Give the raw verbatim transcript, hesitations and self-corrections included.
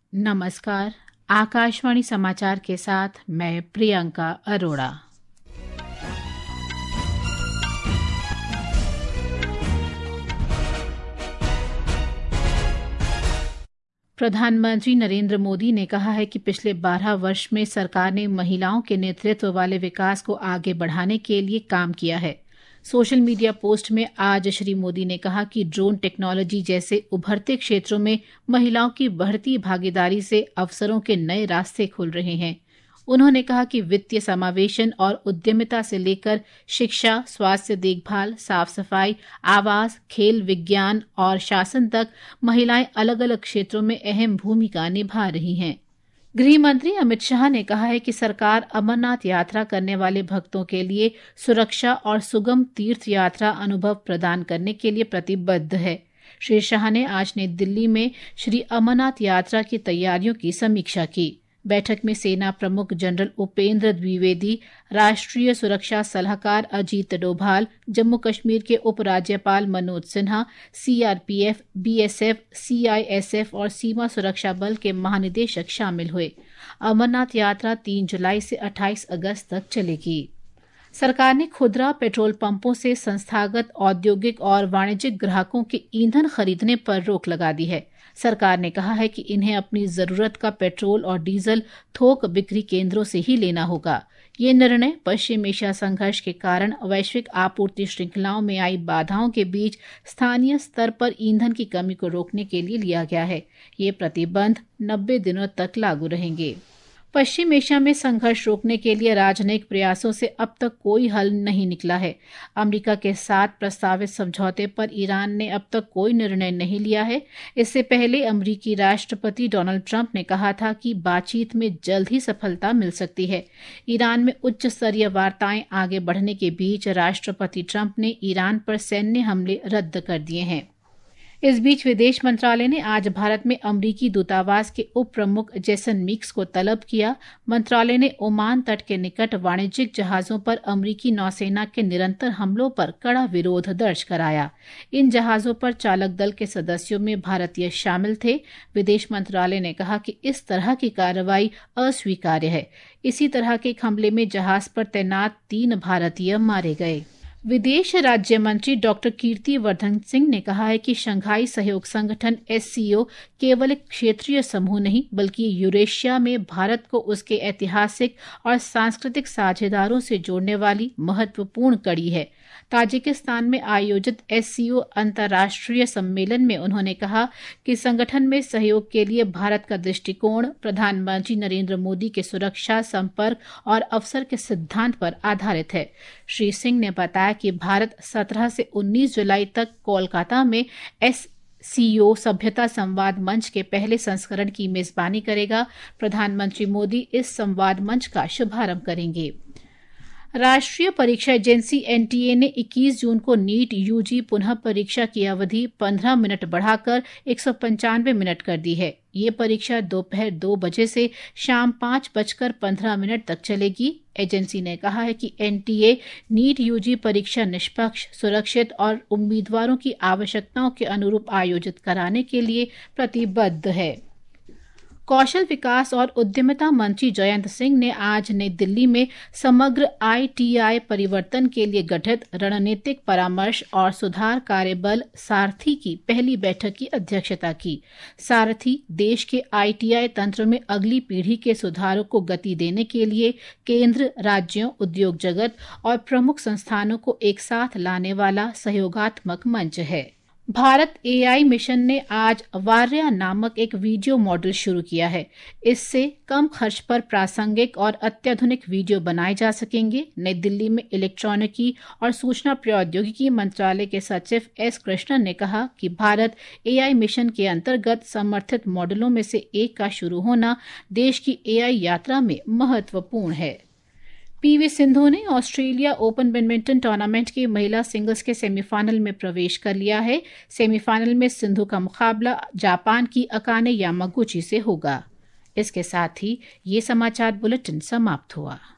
नमस्कार। आकाशवाणी समाचार के साथ मैं प्रियंका अरोड़ा। प्रधानमंत्री नरेंद्र मोदी ने कहा है कि पिछले बारह वर्ष में सरकार ने महिलाओं के नेतृत्व वाले विकास को आगे बढ़ाने के लिए काम किया है। सोशल मीडिया पोस्ट में आज श्री मोदी ने कहा कि ड्रोन टेक्नोलॉजी जैसे उभरते क्षेत्रों में महिलाओं की बढ़ती भागीदारी से अवसरों के नए रास्ते खुल रहे हैं। उन्होंने कहा कि वित्तीय समावेशन और उद्यमिता से लेकर शिक्षा, स्वास्थ्य देखभाल, साफ सफाई, आवास, खेल, विज्ञान और शासन तक महिलाएं अलग अलग क्षेत्रों में अहम भूमिका निभा रही हैं। गृह मंत्री अमित शाह ने कहा है कि सरकार अमरनाथ यात्रा करने वाले भक्तों के लिए सुरक्षा और सुगम तीर्थ यात्रा अनुभव प्रदान करने के लिए प्रतिबद्ध है। श्री शाह ने आज नई दिल्ली में श्री अमरनाथ यात्रा की तैयारियों की समीक्षा की। बैठक में सेना प्रमुख जनरल उपेंद्र द्विवेदी, राष्ट्रीय सुरक्षा सलाहकार अजीत डोभाल, जम्मू कश्मीर के उपराज्यपाल Manoj Sinha, CRPF, BSF, CISF और सीमा सुरक्षा बल के महानिदेशक शामिल हुए। अमरनाथ यात्रा तीन जुलाई से अट्ठाईस अगस्त तक चलेगी। सरकार ने खुदरा पेट्रोल पंपों से संस्थागत औद्योगिक और वाणिज्यिक ग्राहकों के ईंधन खरीदने पर रोक लगा दी है। सरकार ने कहा है कि इन्हें अपनी जरूरत का पेट्रोल और डीजल थोक बिक्री केंद्रों से ही लेना होगा। ये निर्णय पश्चिम एशिया संघर्ष के कारण वैश्विक आपूर्ति श्रृंखलाओं में आई बाधाओं के बीच स्थानीय स्तर पर ईंधन की कमी को रोकने के लिए लिया गया है। ये प्रतिबंध नब्बे दिनों तक लागू रहेंगे। पश्चिम एशिया में संघर्ष रोकने के लिए राजनयिक प्रयासों से अब तक कोई हल नहीं निकला है। अमेरिका के साथ प्रस्तावित समझौते पर ईरान ने अब तक कोई निर्णय नहीं लिया है। इससे पहले अमेरिकी राष्ट्रपति डोनाल्ड ट्रंप ने कहा था कि बातचीत में जल्द ही सफलता मिल सकती है। ईरान में उच्च स्तरीय वार्ताएं आगे बढ़ने के बीच राष्ट्रपति ट्रंप ने ईरान पर सैन्य हमले रद्द कर दिए हैं। इस बीच विदेश मंत्रालय ने आज भारत में अमरीकी दूतावास के उप प्रमुख जेसन मीक्स को तलब किया। मंत्रालय ने ओमान तट के निकट वाणिज्यिक जहाजों पर अमरीकी नौसेना के निरंतर हमलों पर कड़ा विरोध दर्ज कराया। इन जहाजों पर चालक दल के सदस्यों में भारतीय शामिल थे। विदेश मंत्रालय ने कहा कि इस तरह की कार्रवाई अस्वीकार्य है। इसी तरह के एक हमले में जहाज पर तैनात तीन भारतीय मारे गए। विदेश राज्य मंत्री डॉक्टर कीर्ति वर्धन सिंह ने कहा है कि शंघाई सहयोग संगठन एससीओ केवल एक क्षेत्रीय समूह नहीं बल्कि यूरेशिया में भारत को उसके ऐतिहासिक और सांस्कृतिक साझेदारों से जोड़ने वाली महत्वपूर्ण कड़ी है। ताजिकिस्तान में आयोजित एससीओ अंतर्राष्ट्रीय सम्मेलन में उन्होंने कहा कि संगठन में सहयोग के लिए भारत का दृष्टिकोण प्रधानमंत्री नरेंद्र मोदी के सुरक्षा, संपर्क और अवसर के सिद्धांत पर आधारित है। श्री सिंह ने बताया कि भारत सत्रह से उन्नीस जुलाई तक कोलकाता में एस सीओ सभ्यता संवाद मंच के पहले संस्करण की मेजबानी करेगा। प्रधानमंत्री मोदी इस संवाद मंच का शुभारंभ करेंगे। राष्ट्रीय परीक्षा एजेंसी एनटीए ने इक्कीस जून को नीट यूजी पुनः परीक्षा की अवधि पंद्रह मिनट बढ़ाकर एक सौ पंचानवे मिनट कर दी है। ये परीक्षा दोपहर दो बजे से शाम पांच बजकर पंद्रह मिनट तक चलेगी। एजेंसी ने कहा है कि एनटीए नीट यूजी परीक्षा निष्पक्ष, सुरक्षित और उम्मीदवारों की आवश्यकताओं के अनुरूप आयोजित कराने के लिए प्रतिबद्ध है। कौशल विकास और उद्यमिता मंत्री जयंत सिंह ने आज नई दिल्ली में समग्र आईटीआई परिवर्तन के लिए गठित रणनीतिक परामर्श और सुधार कार्यबल सारथी की पहली बैठक की अध्यक्षता की। सारथी देश के आईटीआई तंत्र में अगली पीढ़ी के सुधारों को गति देने के लिए केंद्र, राज्यों, उद्योग जगत और प्रमुख संस्थानों को एक साथ लाने वाला सहयोगात्मक मंच है। भारत एआई मिशन ने आज वार्या नामक एक वीडियो मॉडल शुरू किया है। इससे कम खर्च पर प्रासंगिक और अत्याधुनिक वीडियो बनाए जा सकेंगे। नई दिल्ली में इलेक्ट्रॉनिकी और सूचना प्रौद्योगिकी मंत्रालय के सचिव एस कृष्णन ने कहा कि भारत एआई मिशन के अंतर्गत समर्थित मॉडलों में से एक का शुरू होना देश की एआई यात्रा में महत्वपूर्ण है। पीवी सिंधु ने ऑस्ट्रेलिया ओपन बैडमिंटन टूर्नामेंट के महिला सिंगल्स के सेमीफाइनल में प्रवेश कर लिया है। सेमीफाइनल में सिंधु का मुकाबला जापान की अकाने यामागुची से होगा। इसके साथ ही ये समाचार बुलेटिन समाप्त हुआ।